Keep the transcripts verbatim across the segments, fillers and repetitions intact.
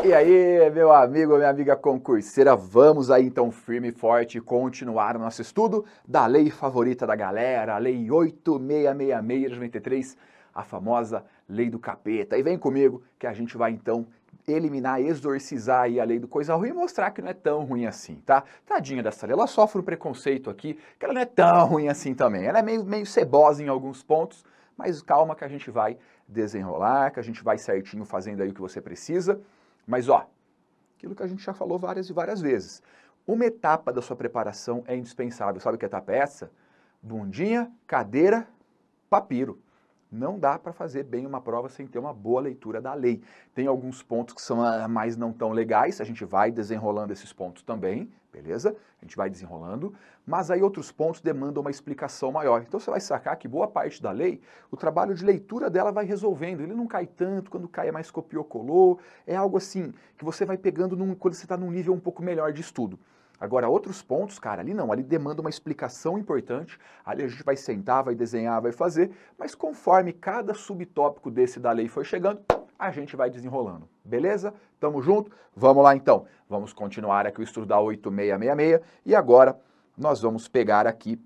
E aí, meu amigo, minha amiga concurseira, vamos aí então firme e forte continuar o nosso estudo da lei favorita da galera, a lei oito mil seiscentos e sessenta e seis de noventa e três, a famosa lei do capeta. E vem comigo que a gente vai então eliminar, exorcizar aí a lei do coisa ruim e mostrar que não é tão ruim assim, tá? Tadinha dessa lei, ela sofre um preconceito aqui, que ela não é tão ruim assim também. Ela é meio, meio cebosa em alguns pontos, mas calma que a gente vai desenrolar, que a gente vai certinho fazendo aí o que você precisa. Mas ó, aquilo que a gente já falou várias e várias vezes. Uma etapa da sua preparação é indispensável. Sabe que etapa é essa? Bundinha, cadeira, papiro. Não dá para fazer bem uma prova sem ter uma boa leitura da lei. Tem alguns pontos que são mais não tão legais, a gente vai desenrolando esses pontos também, beleza? A gente vai desenrolando, mas aí outros pontos demandam uma explicação maior. Então você vai sacar que boa parte da lei, o trabalho de leitura dela vai resolvendo. Ele não cai tanto, quando cai é mais copiou-colou, é algo assim que você vai pegando num, quando você está num nível um pouco melhor de estudo. Agora, outros pontos, cara, ali não, ali demanda uma explicação importante, ali a gente vai sentar, vai desenhar, vai fazer, mas conforme cada subtópico desse da lei for chegando, a gente vai desenrolando, beleza? Tamo junto? Vamos lá então, vamos continuar aqui o estudo da oito mil seiscentos e sessenta e seis, e agora nós vamos pegar aqui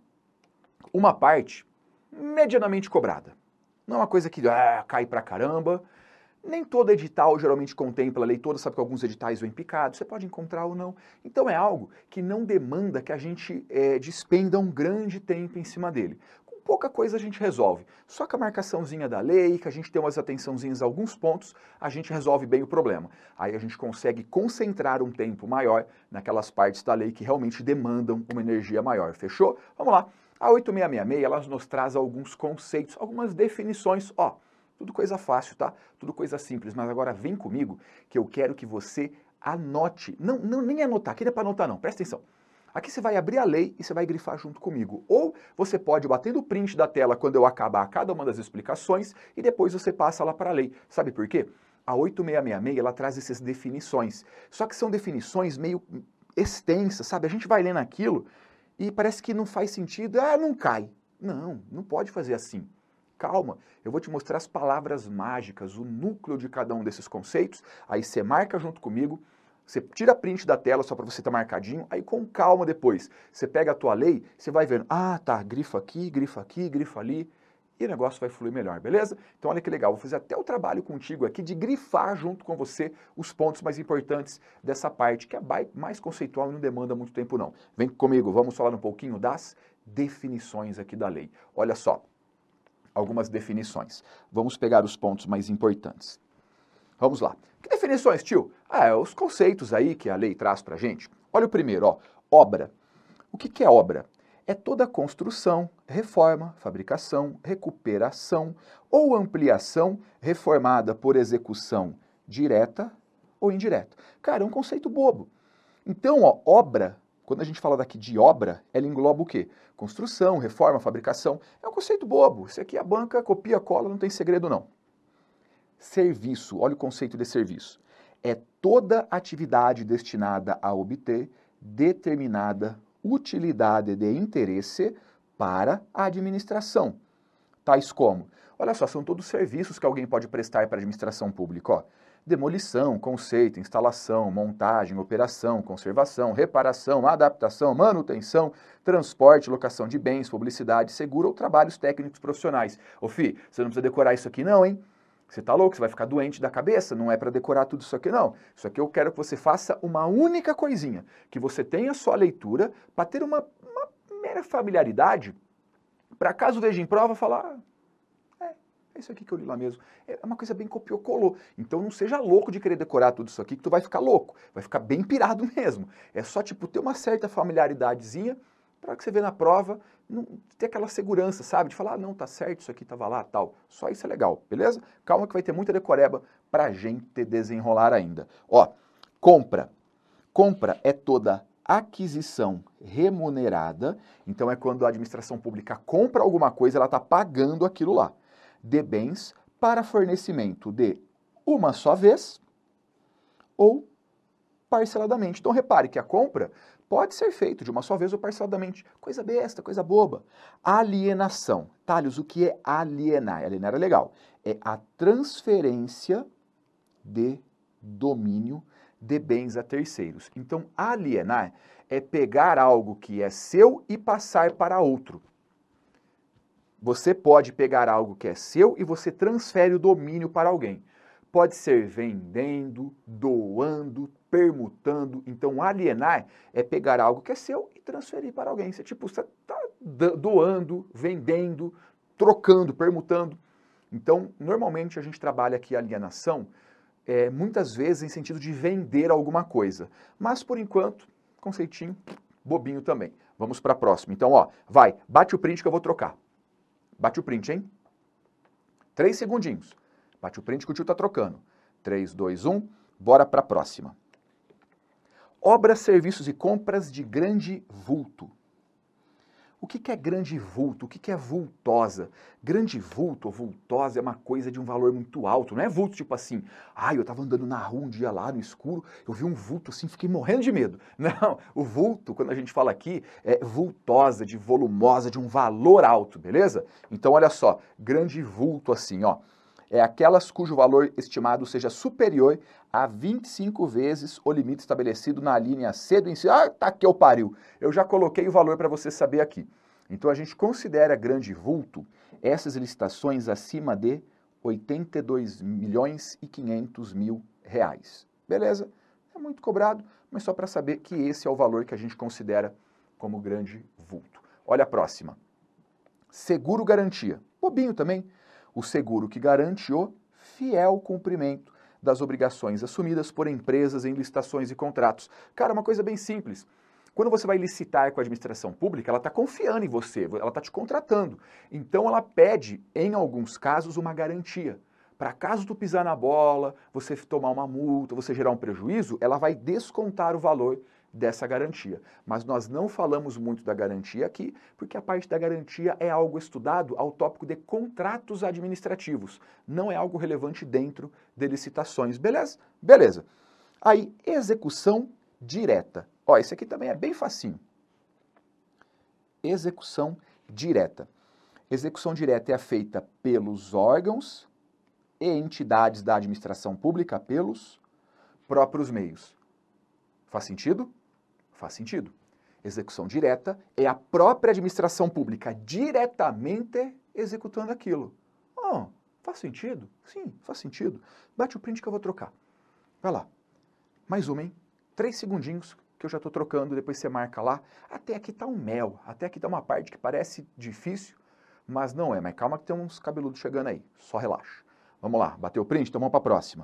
uma parte medianamente cobrada. Não é uma coisa que ah, cai pra caramba. Nem todo edital geralmente contempla a lei toda, sabe que alguns editais vêm picados, você pode encontrar ou não. Então é algo que não demanda que a gente é, despenda um grande tempo em cima dele. Com pouca coisa a gente resolve. Só com a marcaçãozinha da lei, que a gente tem umas atençãozinhas a alguns pontos, a gente resolve bem o problema. Aí a gente consegue concentrar um tempo maior naquelas partes da lei que realmente demandam uma energia maior. Fechou? Vamos lá. A oito mil seiscentos e sessenta e seis, ela nos traz alguns conceitos, algumas definições, ó. Tudo coisa fácil, tá? Tudo coisa simples, mas agora vem comigo que eu quero que você anote. Não, não nem anotar, aqui não é para anotar não, presta atenção. Aqui você vai abrir a lei e você vai grifar junto comigo. Ou você pode bater no print da tela quando eu acabar cada uma das explicações e depois você passa lá para a lei. Sabe por quê? A oito mil seiscentos e sessenta e seis, ela traz essas definições. Só que são definições meio extensas, sabe? A gente vai lendo aquilo e parece que não faz sentido. Ah, não cai. Não, não pode fazer assim. Calma, eu vou te mostrar as palavras mágicas, o núcleo de cada um desses conceitos, aí você marca junto comigo, você tira print da tela só para você estar marcadinho, aí com calma depois, você pega a tua lei, você vai vendo, ah tá, grifa aqui, grifa aqui, grifa ali, e o negócio vai fluir melhor, beleza? Então olha que legal, vou fazer até o trabalho contigo aqui de grifar junto com você os pontos mais importantes dessa parte, que é mais conceitual e não demanda muito tempo não. Vem comigo, vamos falar um pouquinho das definições aqui da lei. Olha só. Algumas definições. Vamos pegar os pontos mais importantes. Vamos lá. Que definições, tio? Ah, é os conceitos aí que a lei traz pra gente. Olha o primeiro, ó. Obra. O que que é obra? É toda construção, reforma, fabricação, recuperação ou ampliação reformada por execução direta ou indireta. Cara, é um conceito bobo. Então, ó, obra, quando a gente fala daqui de obra, ela engloba o quê? Construção, reforma, fabricação. É um conceito bobo. Isso aqui a banca copia, cola, não tem segredo não. Serviço, olha o conceito de serviço. É toda atividade destinada a obter determinada utilidade de interesse para a administração. Tais como, olha só, são todos serviços que alguém pode prestar para a administração pública, ó. Demolição, conceito, instalação, montagem, operação, conservação, reparação, adaptação, manutenção, transporte, locação de bens, publicidade, seguro ou trabalhos técnicos profissionais. Ô fi, você não precisa decorar isso aqui não, hein? Você tá louco? Você vai ficar doente da cabeça? Não é para decorar tudo isso aqui não. Isso aqui eu quero que você faça uma única coisinha, que você tenha só a leitura para ter uma, uma mera familiaridade, para caso veja em prova falar... É isso aqui que eu li lá mesmo. É uma coisa bem copiou-colou. Então não seja louco de querer decorar tudo isso aqui que tu vai ficar louco. Vai ficar bem pirado mesmo. É só, tipo, ter uma certa familiaridadezinha para que você vê na prova, não, ter aquela segurança, sabe? De falar, ah, não, tá certo, isso aqui tava lá, tal. Só isso é legal, beleza? Calma que vai ter muita decoreba pra gente desenrolar ainda. Ó, compra. Compra é toda aquisição remunerada. Então é quando a administração pública compra alguma coisa, ela tá pagando aquilo lá. De bens para fornecimento de uma só vez ou parceladamente. Então repare que a compra pode ser feita de uma só vez ou parceladamente. Coisa besta, coisa boba. Alienação. Thales, o que é alienar? Alienar é legal. É a transferência de domínio de bens a terceiros. Então, alienar é pegar algo que é seu e passar para outro. Você pode pegar algo que é seu e você transfere o domínio para alguém. Pode ser vendendo, doando, permutando. Então, alienar é pegar algo que é seu e transferir para alguém. Você, tipo, você está doando, vendendo, trocando, permutando. Então, normalmente a gente trabalha aqui a alienação é, muitas vezes em sentido de vender alguma coisa. Mas, por enquanto, conceitinho bobinho também. Vamos para a próxima. Então, ó, vai, bate o print que eu vou trocar. Bate o print, hein? Três segundinhos. Bate o print que o tio tá trocando. Três, dois, um, bora para a próxima. Obras, serviços e compras de grande vulto. O que que é grande vulto? O que que é vultosa? Grande vulto ou vultosa é uma coisa de um valor muito alto. Não é vulto tipo assim, ah, eu tava andando na rua um dia lá no escuro, eu vi um vulto assim, fiquei morrendo de medo. Não, o vulto, quando a gente fala aqui, é vultosa, de volumosa, de um valor alto, beleza? Então olha só, grande vulto assim, ó. É aquelas cujo valor estimado seja superior a vinte e cinco vezes o limite estabelecido na linha C do inciso. Ah, tá que eu pariu. Eu já coloquei o valor para você saber aqui. Então a gente considera grande vulto essas licitações acima de oitenta e dois milhões e quinhentos mil reais. Beleza? É muito cobrado, mas só para saber que esse é o valor que a gente considera como grande vulto. Olha a próxima. Seguro garantia. Bobinho também. O seguro que garante o fiel cumprimento das obrigações assumidas por empresas em licitações e contratos. Cara, uma coisa bem simples. Quando você vai licitar com a administração pública, ela está confiando em você, ela está te contratando. Então ela pede, em alguns casos, uma garantia. Para caso tu pisar na bola, você tomar uma multa, você gerar um prejuízo, ela vai descontar o valor dessa garantia. Mas nós não falamos muito da garantia aqui, porque a parte da garantia é algo estudado ao tópico de contratos administrativos. Não é algo relevante dentro de licitações. Beleza? Beleza. Aí, execução direta. Ó, esse aqui também é bem facinho. Execução direta. Execução direta é feita pelos órgãos e entidades da administração pública, pelos próprios meios. Faz sentido? Faz sentido. Execução direta é a própria administração pública diretamente executando aquilo. Oh, faz sentido? Sim, faz sentido. Bate o print que eu vou trocar. Vai lá. Mais uma, hein? Três segundinhos que eu já estou trocando, depois você marca lá. Até aqui tá um mel, até aqui tá uma parte que parece difícil, mas não é. Mas calma que tem uns cabeludos chegando aí, só relaxa. Vamos lá, bateu o print? Então vamos para a próxima.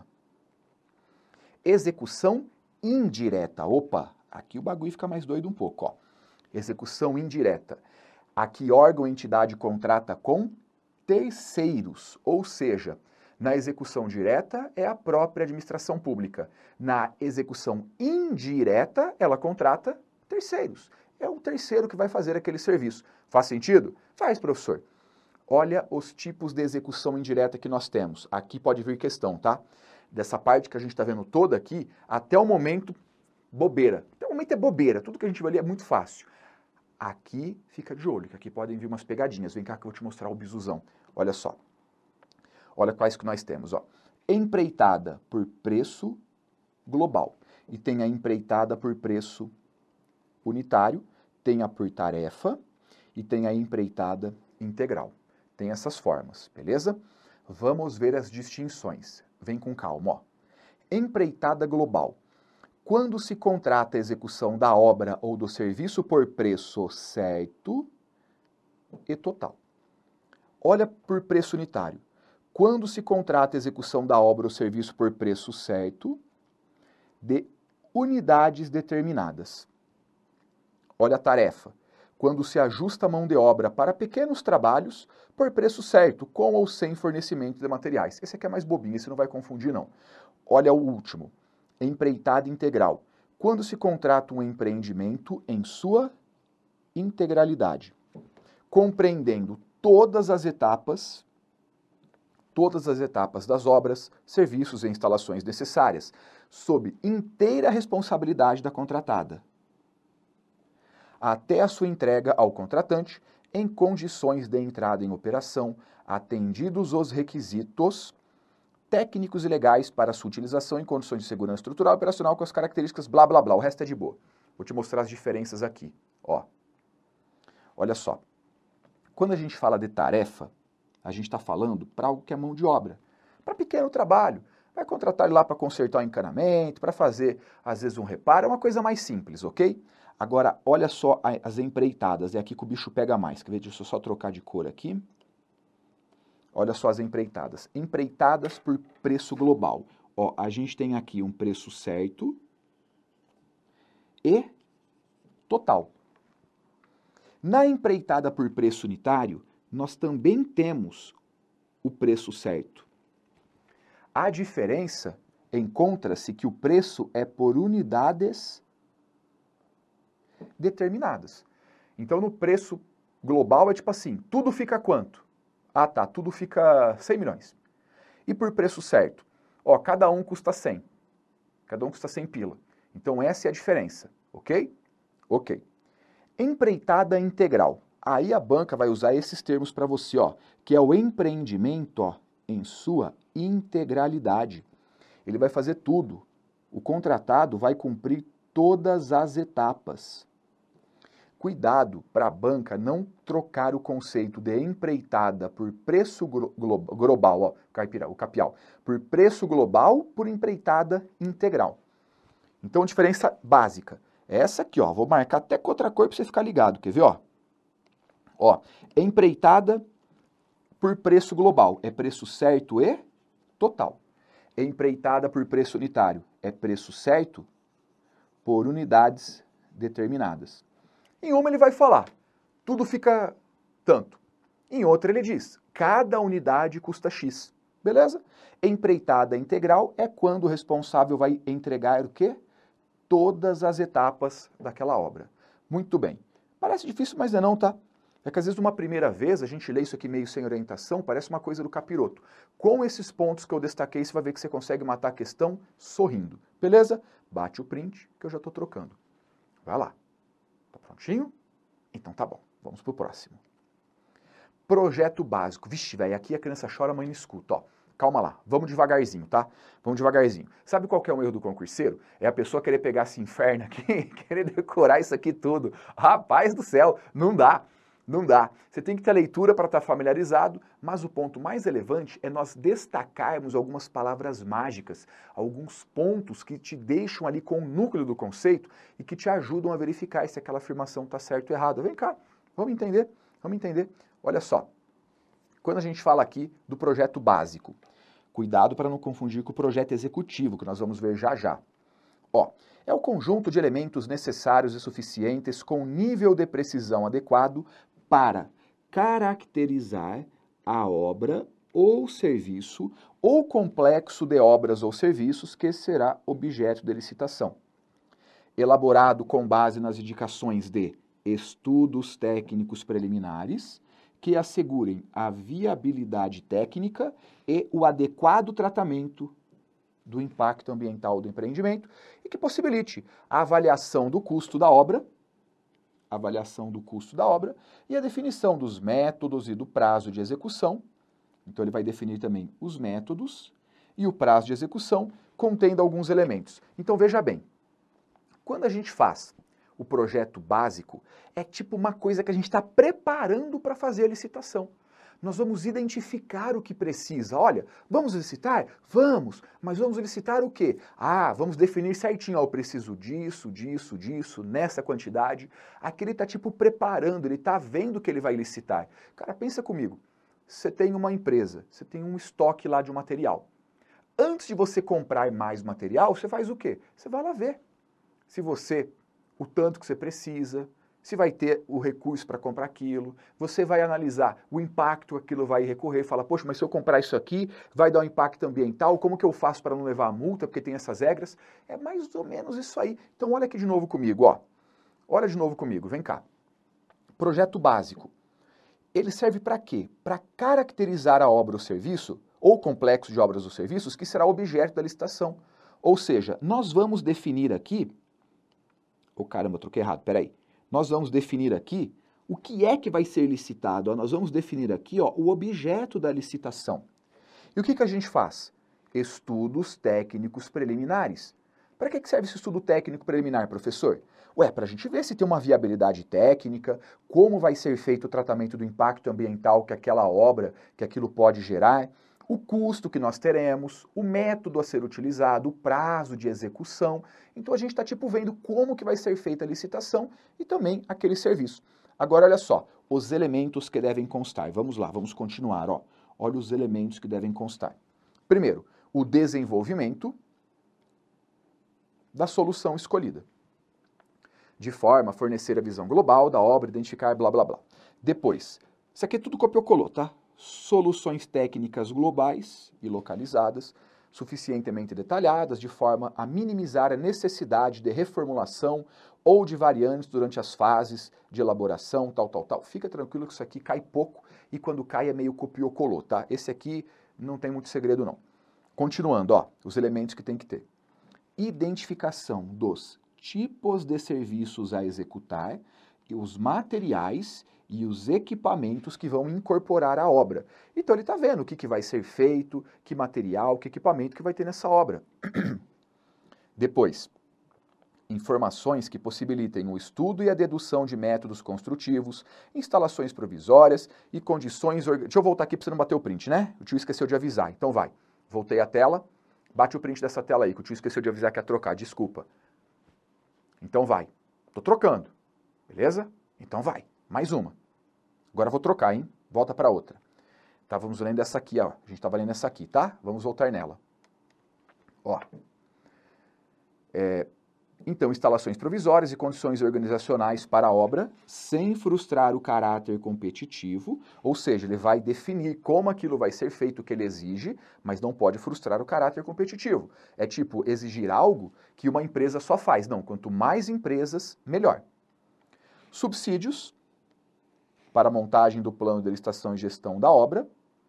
Execução indireta. Opa, aqui o bagulho fica mais doido um pouco, ó. Execução indireta. Aqui órgão ou entidade contrata com terceiros, ou seja, na execução direta é a própria administração pública. Na execução indireta, ela contrata terceiros. É um terceiro que vai fazer aquele serviço. Faz sentido? Faz, professor. Olha os tipos de execução indireta que nós temos. Aqui pode vir questão, tá? Dessa parte que a gente está vendo toda aqui, até o momento, bobeira. Até o momento é bobeira, tudo que a gente vai ali é muito fácil. Aqui fica de olho, que aqui podem vir umas pegadinhas. Vem cá que eu vou te mostrar o bisuzão. Olha só. Olha quais que nós temos, ó. Empreitada por preço global. E tem a empreitada por preço unitário, tem a por tarefa e tem a empreitada integral. Tem essas formas, beleza? Vamos ver as distinções. Vem com calma, ó. Empreitada global. Quando se contrata a execução da obra ou do serviço por preço certo e total. Olha por preço unitário. Quando se contrata a execução da obra ou serviço por preço certo de unidades determinadas. Olha a tarefa. Quando se ajusta a mão de obra para pequenos trabalhos por preço certo, com ou sem fornecimento de materiais. Esse aqui é mais bobinho, esse não vai confundir não. Olha o último. Empreitada integral. Quando se contrata um empreendimento em sua integralidade, compreendendo todas as etapas, todas as etapas das obras, serviços e instalações necessárias, sob inteira responsabilidade da contratada, até a sua entrega ao contratante, em condições de entrada em operação, atendidos os requisitos técnicos e legais para sua utilização em condições de segurança estrutural e operacional com as características blá blá blá. O resto é de boa. Vou te mostrar as diferenças aqui. Ó. Olha só. Quando a gente fala de tarefa, a gente está falando para algo que é mão de obra. Para pequeno trabalho. Vai contratar ele lá para consertar o encanamento, para fazer, às vezes, um reparo. É uma coisa mais simples, ok? Agora, olha só as empreitadas. É aqui que o bicho pega mais. Quer ver? Deixa eu só trocar de cor aqui. Olha só as empreitadas. Empreitadas por preço global. Ó, a gente tem aqui um preço certo e total. Na empreitada por preço unitário, nós também temos o preço certo. A diferença encontra-se que o preço é por unidades determinadas. Então, no preço global é tipo assim, tudo fica quanto? Ah, tá, tudo fica cem milhões. E por preço certo? Ó, cada um custa cem. Cada um custa cem pila. Então, essa é a diferença, ok? Ok. Empreitada integral. Aí a banca vai usar esses termos para você, ó, que é o empreendimento, ó, em sua integralidade. Ele vai fazer tudo. O contratado vai cumprir todas as etapas. Cuidado para a banca não trocar o conceito de empreitada por preço global, ó, caipira, o capial, por preço global por empreitada integral. Então, diferença básica. Essa aqui, ó, vou marcar até com outra cor para você ficar ligado, quer ver, ó? Ó, empreitada por preço global, é preço certo e total. Empreitada por preço unitário, é preço certo por unidades determinadas. Em uma ele vai falar, tudo fica tanto. Em outra ele diz, cada unidade custa X. Beleza? Empreitada integral é quando o responsável vai entregar o quê? Todas as etapas daquela obra. Muito bem. Parece difícil, mas não é não, tá? É que às vezes, uma primeira vez, a gente lê isso aqui meio sem orientação, parece uma coisa do capiroto. Com esses pontos que eu destaquei, você vai ver que você consegue matar a questão sorrindo. Beleza? Bate o print, que eu já estou trocando. Vai lá. Tá prontinho? Então tá bom. Vamos pro próximo. Projeto básico. Vixe, velho, aqui a criança chora, a mãe não escuta, ó. Calma lá, vamos devagarzinho, tá? Vamos devagarzinho. Sabe qual que é o erro do concurseiro? É a pessoa querer pegar esse inferno aqui, querer decorar isso aqui tudo. Rapaz do céu, não dá. Não dá. Você tem que ter leitura para estar familiarizado, mas o ponto mais relevante é nós destacarmos algumas palavras mágicas, alguns pontos que te deixam ali com o núcleo do conceito e que te ajudam a verificar se aquela afirmação está certa ou errada. Vem cá, vamos entender, vamos entender. Olha só, quando a gente fala aqui do projeto básico, cuidado para não confundir com o projeto executivo, que nós vamos ver já já. Ó, é o conjunto de elementos necessários e suficientes com nível de precisão adequado para caracterizar a obra ou serviço ou complexo de obras ou serviços que será objeto de licitação. Elaborado com base nas indicações de estudos técnicos preliminares que assegurem a viabilidade técnica e o adequado tratamento do impacto ambiental do empreendimento e que possibilite a avaliação do custo da obra, avaliação do custo da obra e a definição dos métodos e do prazo de execução. Então ele vai definir também os métodos e o prazo de execução, contendo alguns elementos. Então veja bem, quando a gente faz o projeto básico, é tipo uma coisa que a gente está preparando para fazer a licitação. Nós vamos identificar o que precisa. Olha, vamos licitar? Vamos, mas vamos licitar o quê? Ah, vamos definir certinho, ó, eu preciso disso, disso, disso, nessa quantidade. Aqui ele está tipo preparando, ele está vendo que ele vai licitar. Cara, pensa comigo, você tem uma empresa, você tem um estoque lá de um material. Antes de você comprar mais material, você faz o quê? Você vai lá ver se você, o tanto que você precisa, se vai ter o recurso para comprar aquilo, você vai analisar o impacto que aquilo vai recorrer, fala, poxa, mas se eu comprar isso aqui, vai dar um impacto ambiental, como que eu faço para não levar a multa, porque tem essas regras? É mais ou menos isso aí. Então olha aqui de novo comigo, ó. Olha de novo comigo, vem cá. Projeto básico. Ele serve para quê? Para caracterizar a obra ou serviço, ou complexo de obras ou serviços, que será objeto da licitação. Ou seja, nós vamos definir aqui... Oh, caramba, eu troquei errado, peraí. Nós vamos definir aqui o que é que vai ser licitado. Ó, nós vamos definir aqui, ó, o objeto da licitação. E o que, que a gente faz? estudos técnicos preliminares. Para que serve esse estudo técnico preliminar, professor? Ué, para a gente ver se tem uma viabilidade técnica, como vai ser feito o tratamento do impacto ambiental que aquela obra, que aquilo pode gerar, o custo que nós teremos, o método a ser utilizado, o prazo de execução. Então a gente está tipo vendo como que vai ser feita a licitação e também aquele serviço. Agora olha só, os elementos que devem constar. Vamos lá, vamos continuar, ó. Olha os elementos que devem constar. Primeiro, o desenvolvimento da solução escolhida, de forma a fornecer a visão global da obra, identificar blá blá blá. Depois, isso aqui é tudo copiou-colou, tá? Soluções técnicas globais e localizadas, suficientemente detalhadas, de forma a minimizar a necessidade de reformulação ou de variantes durante as fases de elaboração, tal, tal, tal. Fica tranquilo que isso aqui cai pouco e quando cai é meio copiou-colou, tá? Esse aqui não tem muito segredo não. Continuando, ó, os elementos que tem que ter. Identificação dos tipos de serviços a executar, e os materiais e os equipamentos que vão incorporar a obra. Então ele está vendo o que, que vai ser feito, que material, que equipamento que vai ter nessa obra. Depois, informações que possibilitem o estudo e a dedução de métodos construtivos, instalações provisórias e condições... Orga... Deixa eu voltar aqui para você não bater o print, né? O tio esqueceu de avisar, então vai. Voltei a tela. Bate o print dessa tela aí, que o tio esqueceu de avisar que ia trocar, desculpa. Então vai. Tô trocando, beleza? Então vai. Mais uma. Agora eu vou trocar, hein? Volta para outra. Estávamos lendo essa aqui, ó. A gente estava lendo essa aqui, tá? Vamos voltar nela. Ó. É... Então, instalações provisórias e condições organizacionais para a obra, sem frustrar o caráter competitivo, ou seja, ele vai definir como aquilo vai ser feito, o que ele exige, mas não pode frustrar o caráter competitivo. É tipo exigir algo que uma empresa só faz. Não, quanto mais empresas, melhor. Subsídios para a montagem do plano de licitação e gestão da obra,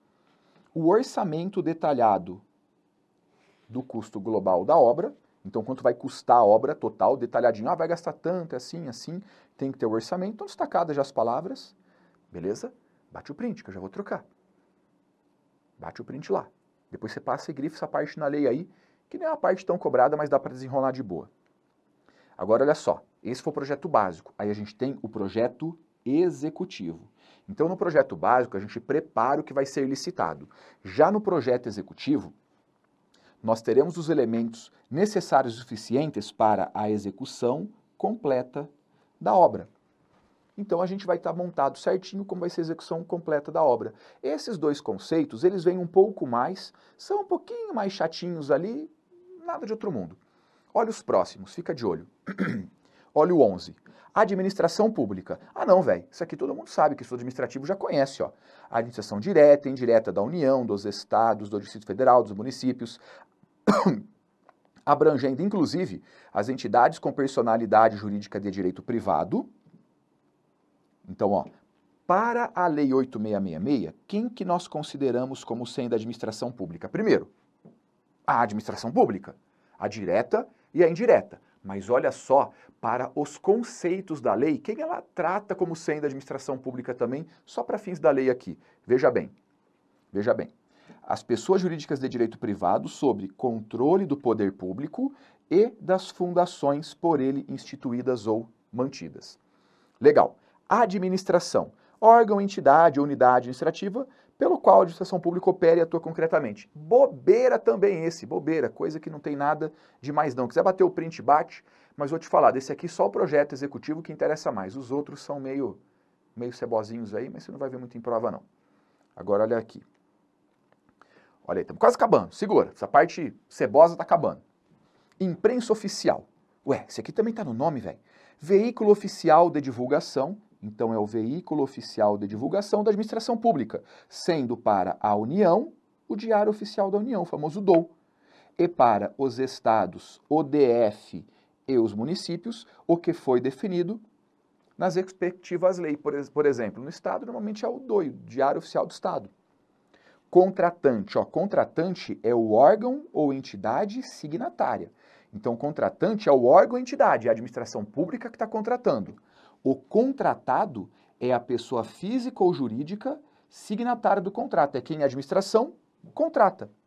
o orçamento detalhado do custo global da obra. Então, quanto vai custar a obra total, detalhadinho, ah, vai gastar tanto, é assim, assim, tem que ter o orçamento. Estão destacadas já as palavras, beleza? Bate o print, que eu já vou trocar. Bate o print lá. Depois você passa e grifa essa parte na lei aí, que não é uma parte tão cobrada, mas dá para desenrolar de boa. Agora, olha só, esse foi o projeto básico. Aí a gente tem o projeto executivo. Então, no projeto básico, a gente prepara o que vai ser licitado. Já no projeto executivo, nós teremos os elementos necessários e suficientes para a execução completa da obra. Então a gente vai estar montado certinho como vai ser a execução completa da obra. Esses dois conceitos, eles vêm um pouco mais, são um pouquinho mais chatinhos ali, nada de outro mundo. Olha os próximos, fica de olho. Olha o onze. Administração pública. Ah não, velho, isso aqui todo mundo sabe que isso administrativo já conhece, ó. A administração direta e indireta da União, dos estados, do Distrito Federal, dos municípios, abrangendo inclusive as entidades com personalidade jurídica de direito privado. Então, ó, para a Lei oito mil seiscentos e sessenta e seis, quem que nós consideramos como sendo a administração pública? Primeiro, a administração pública, a direta e a indireta. Mas olha só, para os conceitos da lei, quem ela trata como sendo a administração pública também, só para fins da lei aqui. Veja bem, veja bem. As pessoas jurídicas de direito privado sob controle do poder público e das fundações por ele instituídas ou mantidas. Legal. Administração. Órgão, entidade ou unidade administrativa pelo qual a administração pública opera e atua concretamente. Bobeira também esse, bobeira, coisa que não tem nada de mais não. Quiser bater o print, bate, mas vou te falar, desse aqui só o projeto executivo que interessa mais. Os outros são meio, meio cebozinhos aí, mas você não vai ver muito em prova não. Agora olha aqui. Olha aí, estamos quase acabando, segura, essa parte cebosa está acabando. Imprensa oficial. Ué, esse aqui também está no nome, velho. Veículo oficial de divulgação. Então, é o veículo oficial de divulgação da administração pública, sendo para a União o Diário Oficial da União, o famoso D O U, e para os estados, o D F e os municípios, o que foi definido nas respectivas leis. Por, por exemplo, no estado, normalmente é o D O I, Diário Oficial do Estado. Contratante, ó, contratante é o órgão ou entidade signatária. Então, contratante é o órgão ou entidade, é a administração pública que está contratando. O contratado é a pessoa física ou jurídica signatária do contrato. É quem a administração contrata.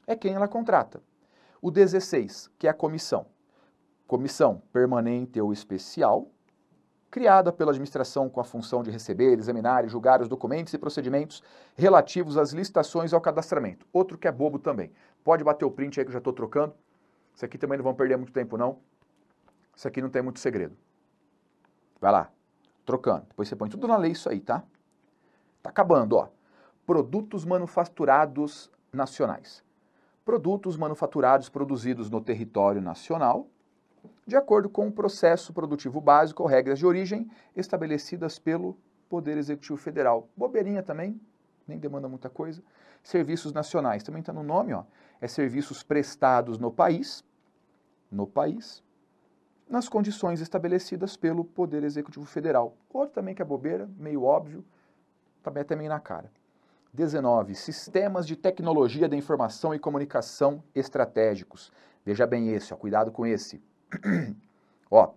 é quem ela contrata. O dezesseis, que é a comissão. Comissão permanente ou especial, criada pela administração com a função de receber, examinar e julgar os documentos e procedimentos relativos às licitações e ao cadastramento. Outro que é bobo também. Pode bater o print aí que eu já estou trocando. Isso aqui também não vão perder muito tempo não. Isso aqui não tem muito segredo. Vai lá, trocando. Depois você põe tudo na lei isso aí, tá? Tá acabando, ó. Produtos manufaturados nacionais. Produtos manufaturados produzidos no território nacional, de acordo com o processo produtivo básico ou regras de origem estabelecidas pelo Poder Executivo Federal. Bobeirinha também, nem demanda muita coisa. Serviços nacionais, também está no nome, ó. É serviços prestados no país, no país, nas condições estabelecidas pelo Poder Executivo Federal. Outro também que é bobeira, meio óbvio, também até meio na cara. dezenove. Sistemas de tecnologia da informação e comunicação estratégicos. Veja bem esse, ó, cuidado com esse. Ó,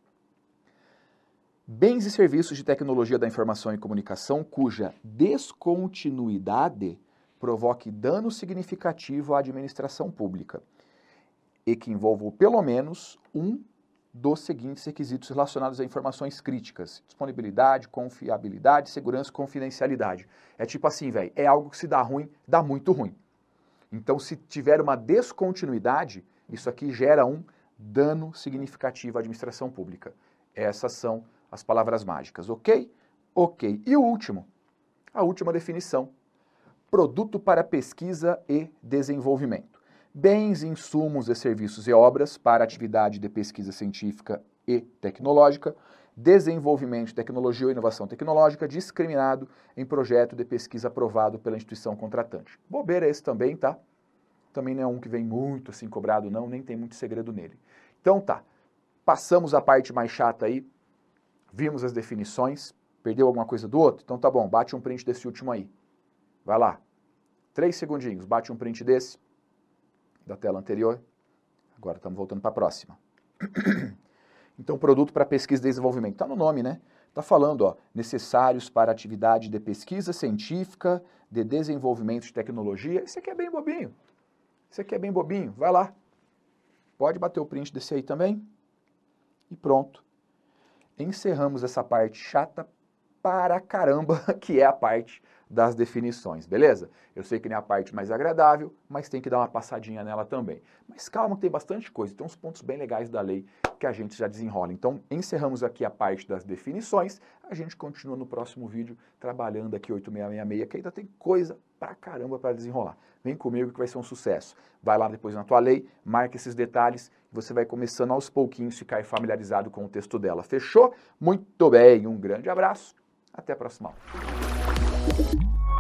bens e serviços de tecnologia da informação e comunicação cuja descontinuidade provoque dano significativo à administração pública e que envolva pelo menos um dos seguintes requisitos relacionados a informações críticas: disponibilidade, confiabilidade, segurança e confidencialidade. É tipo assim, velho, é algo que se dá ruim, dá muito ruim. Então, se tiver uma descontinuidade, isso aqui gera um dano significativo à administração pública. Essas são as palavras mágicas, ok? Ok. E o último, a última definição: produto para pesquisa e desenvolvimento. Bens, insumos e serviços e obras para atividade de pesquisa científica e tecnológica, desenvolvimento de tecnologia ou inovação tecnológica discriminado em projeto de pesquisa aprovado pela instituição contratante. Bobeira esse também, tá? Também não é um que vem muito assim cobrado não, nem tem muito segredo nele. Então tá, passamos a parte mais chata aí, vimos as definições, perdeu alguma coisa do outro? Então tá bom, bate um print desse último aí. Vai lá, três segundinhos, bate um print desse, da tela anterior. Agora estamos voltando para a próxima. Então, produto para pesquisa e desenvolvimento. Está no nome, né? Está falando, ó, necessários para atividade de pesquisa científica, de desenvolvimento de tecnologia. Esse aqui é bem bobinho. Esse aqui é bem bobinho. Vai lá. Pode bater o print desse aí também. E pronto. Encerramos essa parte chata para caramba, que é a parte das definições, beleza? Eu sei que não é a parte mais agradável, mas tem que dar uma passadinha nela também. Mas calma que tem bastante coisa, tem uns pontos bem legais da lei que a gente já desenrola. Então, encerramos aqui a parte das definições, a gente continua no próximo vídeo trabalhando aqui oito seis seis seis, que ainda tem coisa pra caramba para desenrolar. Vem comigo que vai ser um sucesso. Vai lá depois na tua lei, marca esses detalhes, e você vai começando aos pouquinhos ficar familiarizado com o texto dela. Fechou? Muito bem, um grande abraço, até a próxima aula.